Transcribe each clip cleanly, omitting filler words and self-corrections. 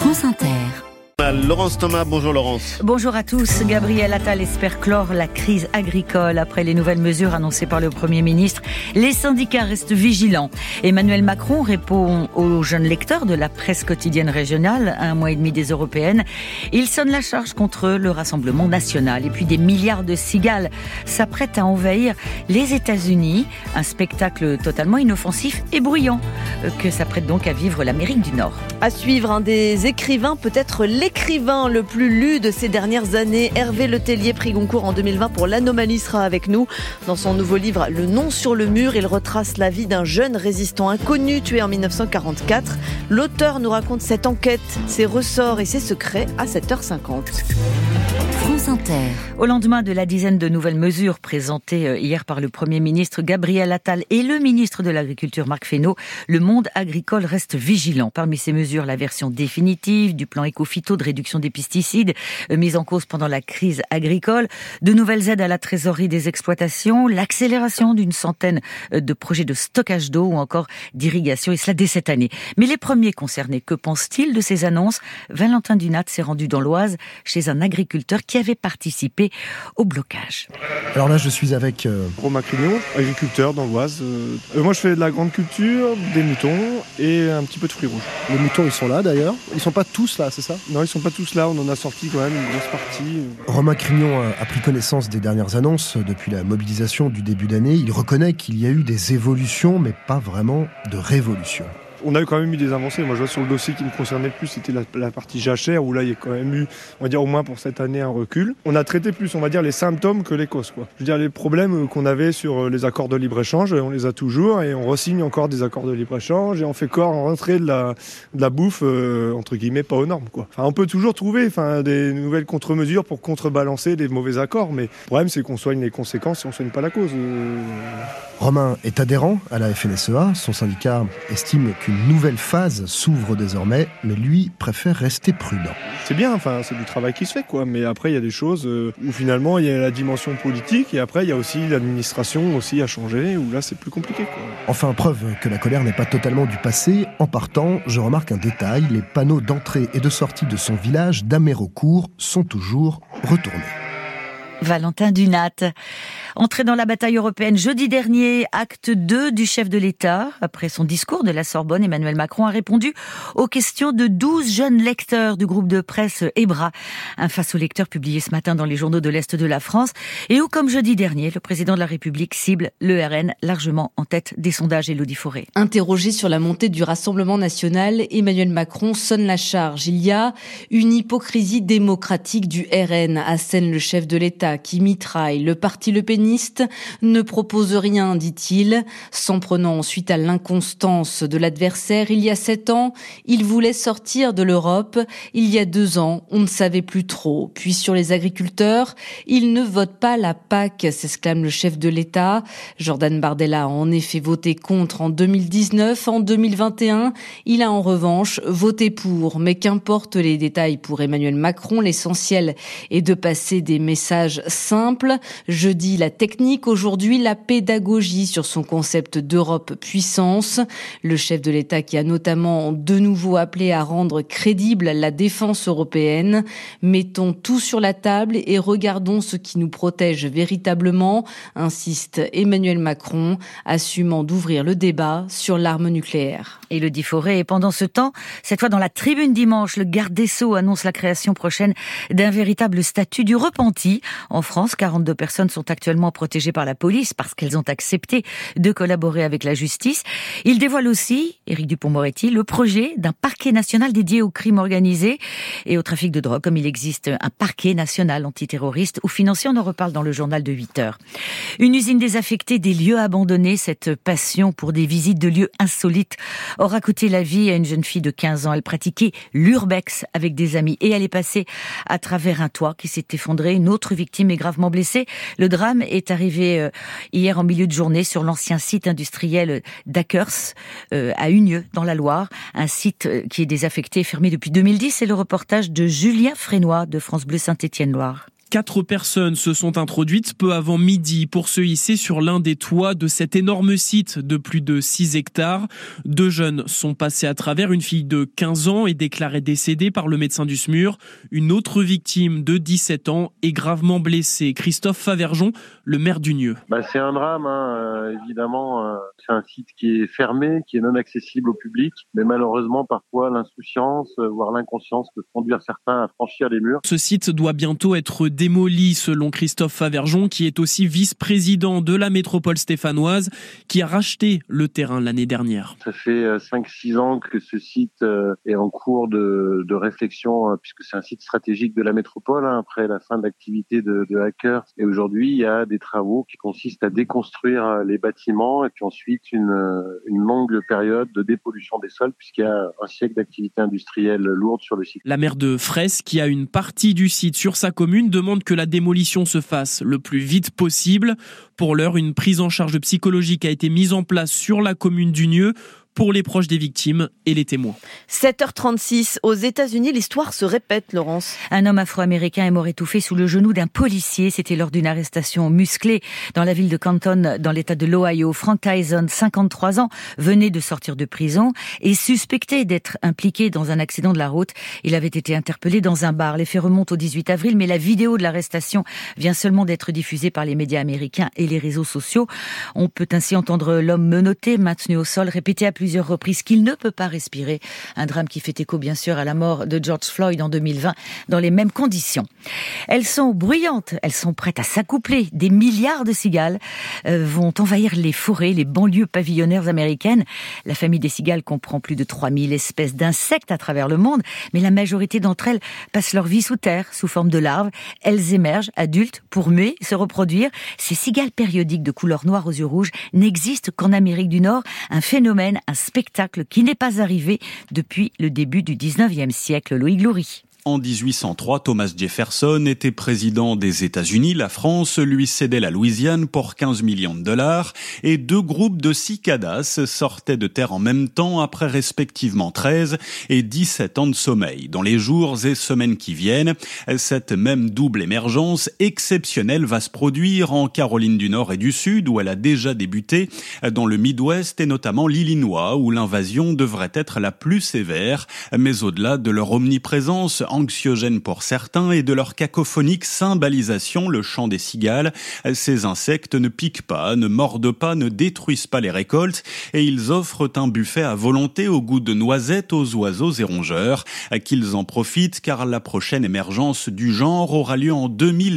France Inter. Laurence Thomas, bonjour Laurence. Bonjour à tous. Gabriel Attal espère clore la crise agricole. Après les nouvelles mesures annoncées par le Premier ministre, les syndicats restent vigilants. Emmanuel Macron répond aux jeunes lecteurs de la presse quotidienne régionale, à un mois et demi des européennes. Il sonne la charge contre le Rassemblement national. Et puis des milliards de cigales s'apprêtent à envahir les États-Unis. Un spectacle totalement inoffensif et bruyant que s'apprête donc à vivre l'Amérique du Nord. À suivre, un des écrivains, peut-être l'écrivain le plus lu de ces dernières années, Hervé Letellier, prix Goncourt en 2020 pour l'Anomalie, sera avec nous. Dans son nouveau livre Le nom sur le mur, il retrace la vie d'un jeune résistant inconnu tué en 1944. L'auteur nous raconte cette enquête, ses ressorts et ses secrets à 7h50. France Inter. Au lendemain de la dizaine de nouvelles mesures présentées hier par le Premier ministre Gabriel Attal et le ministre de l'Agriculture Marc Fesneau, le monde agricole reste vigilant. Parmi ces mesures, la version définitive du plan éco-phyto de réduction des pesticides mise en cause pendant la crise agricole, de nouvelles aides à la trésorerie des exploitations, l'accélération d'une centaine de projets de stockage d'eau ou encore d'irrigation, et cela dès cette année. Mais les premiers concernés, que pense-t-il de ces annonces ? Valentin Dunat s'est rendu dans l'Oise chez un agriculteur qui avait participé au blocage. Alors là, je suis avec Romain Crignon, agriculteur dans l'Oise. Moi, je fais de la grande culture, des moutons et un petit peu de fruits rouges. Les moutons, ils sont là d'ailleurs. Ils sont pas tous là, c'est ça ? Non, ils sont pas tous là. On en a sorti quand même une grosse partie. Romain Crignon a pris connaissance des dernières annonces depuis la mobilisation du début d'année. Il reconnaît qu'il y a eu des évolutions, mais pas vraiment de révolution. On a quand même eu des avancées. Moi, je vois sur le dossier qui me concernait le plus, c'était la partie jachère, où là, il y a quand même eu, on va dire, au moins pour cette année, un recul. On a traité plus, on va dire, les symptômes que les causes, quoi. Je veux dire, les problèmes qu'on avait sur les accords de libre-échange, on les a toujours, et on re-signe encore des accords de libre-échange, et on fait encore rentrer de la bouffe, entre guillemets, pas aux normes, quoi. Enfin, on peut toujours trouver, des nouvelles contre-mesures pour contrebalancer des mauvais accords, mais le problème, c'est qu'on soigne les conséquences et on soigne pas la cause. Romain est adhérent à la FNSEA. Son syndicat estime qu'une nouvelle phase s'ouvre désormais, mais lui préfère rester prudent. C'est bien, c'est du travail qui se fait, quoi. Mais après, il y a des choses où finalement, il y a la dimension politique et après, il y a aussi l'administration aussi à changer, où là, c'est plus compliqué, quoi. Enfin, preuve que la colère n'est pas totalement du passé. En partant, je remarque un détail. Les panneaux d'entrée et de sortie de son village d'Amérocourt sont toujours retournés. Valentin Dunat. Entré dans la bataille européenne jeudi dernier, acte 2 du chef de l'État. Après son discours de la Sorbonne, Emmanuel Macron a répondu aux questions de 12 jeunes lecteurs du groupe de presse EBRA. Un face aux lecteurs publié ce matin dans les journaux de l'Est de la France et où, comme jeudi dernier, le président de la République cible le RN largement en tête des sondages. Élodie Fauré. Interrogé sur la montée du Rassemblement national, Emmanuel Macron sonne la charge. Il y a une hypocrisie démocratique du RN, assène le chef de l'État, qui mitraille le parti lepéniste, ne propose rien, dit-il, s'en prenant ensuite à l'inconstance de l'adversaire. Il y a 7 ans, il voulait sortir de l'Europe. Il y a 2 ans, on ne savait plus trop. Puis sur les agriculteurs, ils ne votent pas la PAC, s'exclame le chef de l'État. Jordan Bardella a en effet voté contre en 2019. En 2021, il a en revanche voté pour. Mais qu'importe les détails pour Emmanuel Macron, l'essentiel est de passer des messages simple. Jeudi, la technique. Aujourd'hui, la pédagogie sur son concept d'Europe puissance. Le chef de l'État qui a notamment de nouveau appelé à rendre crédible la défense européenne. Mettons tout sur la table et regardons ce qui nous protège véritablement, insiste Emmanuel Macron, assumant d'ouvrir le débat sur l'arme nucléaire. Élodie Fauré. Et pendant ce temps, cette fois dans la Tribune dimanche, le garde des Sceaux annonce la création prochaine d'un véritable statut du repenti. En France, 42 personnes sont actuellement protégées par la police parce qu'elles ont accepté de collaborer avec la justice. Il dévoile aussi, Éric Dupond-Moretti, le projet d'un parquet national dédié au crime organisé et au trafic de drogue, comme il existe un parquet national antiterroriste ou financier. On en reparle dans le journal de 8h. Une usine désaffectée, des lieux abandonnés, cette passion pour des visites de lieux insolites aura coûté la vie à une jeune fille de 15 ans. Elle pratiquait l'urbex avec des amis et elle est passée à travers un toit qui s'est effondré. Une autre victime est gravement blessée. Le drame est arrivé hier en milieu de journée sur l'ancien site industriel d'Akers à Unieux dans la Loire. Un site qui est désaffecté et fermé depuis 2010. C'est le reportage de Julien Frénois de France Bleu Saint-Étienne-Loire. 4 personnes se sont introduites peu avant midi pour se hisser sur l'un des toits de cet énorme site de plus de 6 hectares. 2 jeunes sont passés à travers. Une fille de 15 ans est déclarée décédée par le médecin du SMUR. Une autre victime de 17 ans est gravement blessée. Christophe Faverjon, le maire d'Unieux. C'est un drame, évidemment. C'est un site qui est fermé, qui est non accessible au public. Mais malheureusement, parfois, l'insouciance, voire l'inconscience peut conduire certains à franchir les murs. Ce site doit bientôt être démoli, selon Christophe Faverjon, qui est aussi vice-président de la métropole stéphanoise, qui a racheté le terrain l'année dernière. Ça fait 5-6 ans que ce site est en cours de réflexion, puisque c'est un site stratégique de la métropole, après la fin de l'activité de hackers. Et aujourd'hui, il y a des travaux qui consistent à déconstruire les bâtiments et puis ensuite une longue période de dépollution des sols, puisqu'il y a un siècle d'activité industrielle lourde sur le site. La maire de Fraisse, qui a une partie du site sur sa commune, demande que la démolition se fasse le plus vite possible. Pour l'heure, une prise en charge psychologique a été mise en place sur la commune d'Unieux pour les proches des victimes et les témoins. 7h36, aux États-Unis, l'histoire se répète, Laurence. Un homme afro-américain est mort étouffé sous le genou d'un policier. C'était lors d'une arrestation musclée dans la ville de Canton, dans l'état de l'Ohio. Frank Tyson, 53 ans, venait de sortir de prison et suspecté d'être impliqué dans un accident de la route. Il avait été interpellé dans un bar. Les faits remontent au 18 avril, mais la vidéo de l'arrestation vient seulement d'être diffusée par les médias américains et les réseaux sociaux. On peut ainsi entendre l'homme menotté, maintenu au sol, répéter à plusieurs reprises qu'il ne peut pas respirer. Un drame qui fait écho bien sûr à la mort de George Floyd en 2020 dans les mêmes conditions. Elles sont bruyantes, elles sont prêtes à s'accoupler. Des milliards de cigales vont envahir les forêts, les banlieues pavillonnaires américaines. La famille des cigales comprend plus de 3000 espèces d'insectes à travers le monde, mais la majorité d'entre elles passent leur vie sous terre, sous forme de larves. Elles émergent adultes pour muer, se reproduire. Ces cigales périodiques de couleur noire aux yeux rouges n'existent qu'en Amérique du Nord. Un phénomène, un spectacle qui n'est pas arrivé depuis le début du 19e siècle. Loïc Loury. En 1803, Thomas Jefferson était président des États-Unis. La France lui cédait la Louisiane pour 15 millions de dollars et 2 groupes de cicadas sortaient de terre en même temps après respectivement 13 et 17 ans de sommeil. Dans les jours et semaines qui viennent, cette même double émergence exceptionnelle va se produire en Caroline du Nord et du Sud, où elle a déjà débuté, dans le Midwest et notamment l'Illinois, où l'invasion devrait être la plus sévère. Mais au-delà de leur omniprésence anxiogène pour certains et de leur cacophonique cymbalisation, le chant des cigales, ces insectes ne piquent pas, ne mordent pas, ne détruisent pas les récoltes et ils offrent un buffet à volonté au goût de noisettes aux oiseaux et rongeurs. Qu'ils en profitent car la prochaine émergence du genre aura lieu en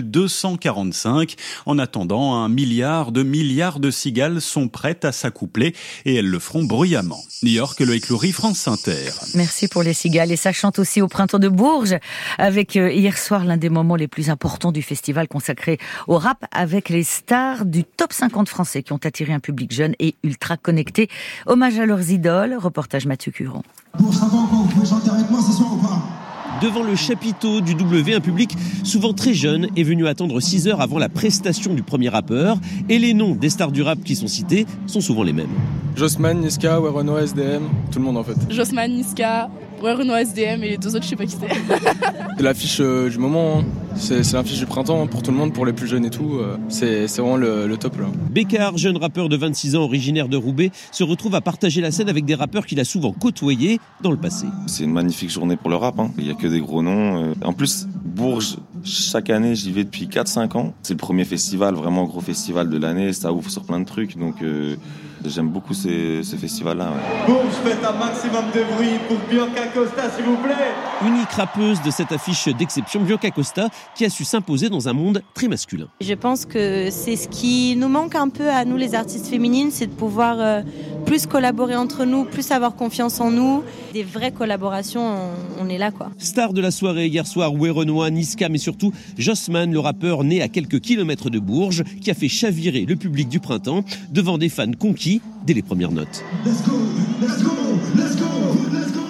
2245. En attendant, 1 milliard de cigales sont prêtes à s'accoupler et elles le feront bruyamment. New York, Loïc Loury, France Inter. Merci pour les cigales et ça chante aussi au printemps de Bourges avec hier soir l'un des moments les plus importants du festival consacré au rap avec les stars du top 50 français qui ont attiré un public jeune et ultra connecté. Hommage à leurs idoles, reportage Mathieu Curon. Pour savoir quoi, vous pouvez chanter avec moi ce soir ou pas ? Devant le chapiteau du W, un public souvent très jeune est venu attendre 6 heures avant la prestation du premier rappeur. Et les noms des stars du rap qui sont cités sont souvent les mêmes. Jossman, Niska, Werenoi, SDM, tout le monde en fait. Jossman, Niska, Werenoi, SDM et les 2 autres je sais pas qui c'était. C'est l'affiche du moment, hein. C'est l'affiche du printemps pour tout le monde, pour les plus jeunes et tout. C'est vraiment le top là. Bécard, jeune rappeur de 26 ans originaire de Roubaix, se retrouve à partager la scène avec des rappeurs qu'il a souvent côtoyés dans le passé. C'est une magnifique journée pour le rap, hein. Il n'y a que des gros noms. En plus, Bourges, chaque année, j'y vais depuis 4-5 ans. C'est le premier festival, vraiment gros festival de l'année. Ça ouvre sur plein de trucs, donc j'aime beaucoup ce festival-là. Ouais. Bourges, faites un maximum de bruit pour Bianca Costa, s'il vous plaît. Unique rappeuse de cette affiche d'exception, Bianca Costa, qui a su s'imposer dans un monde très masculin. Je pense que c'est ce qui nous manque un peu à nous, les artistes féminines, c'est de pouvoir plus collaborer entre nous, plus avoir confiance en nous. Des vraies collaborations, on est là, quoi. Star de la soirée hier soir, Werenoi, Niska, mais surtout Jossman, le rappeur né à quelques kilomètres de Bourges, qui a fait chavirer le public du printemps devant des fans conquis dès les premières notes. Let's go, let's go, let's go, let's go.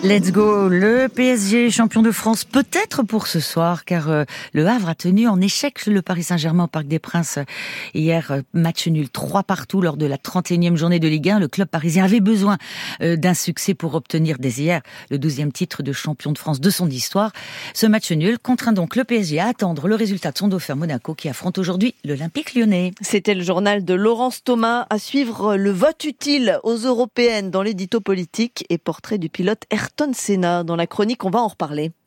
Let's go, le PSG champion de France peut-être pour ce soir car le Havre a tenu en échec le Paris Saint-Germain au Parc des Princes hier, match nul 3-3 lors de la 31e journée de Ligue 1. Le club parisien avait besoin d'un succès pour obtenir dès hier le 12e titre de champion de France de son histoire. Ce match nul contraint donc le PSG à attendre le résultat de son dauphin Monaco qui affronte aujourd'hui l'Olympique Lyonnais. C'était le journal de Laurence Thomas. À suivre le vote utile aux européennes dans l'édito politique et portrait du pilote Ayrton Senna. Dans la chronique, on va en reparler.